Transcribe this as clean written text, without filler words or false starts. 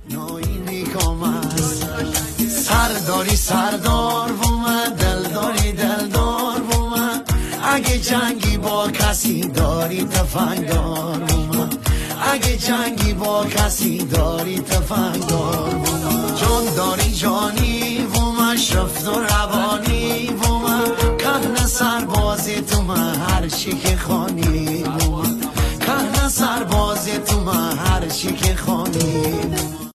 نوینی کامد سرداری سردار بومد دلداری دلدار بومد اگه جنگی با کسی داری تفنگدار بومد اگه جنگی با کسی داری تفنگدار بومد جان داری جانی بومد شفت و روانی بومد کهنه سربازی تو من هر چی که خانی بومد کهنه سربازی تو من هر چی که خانی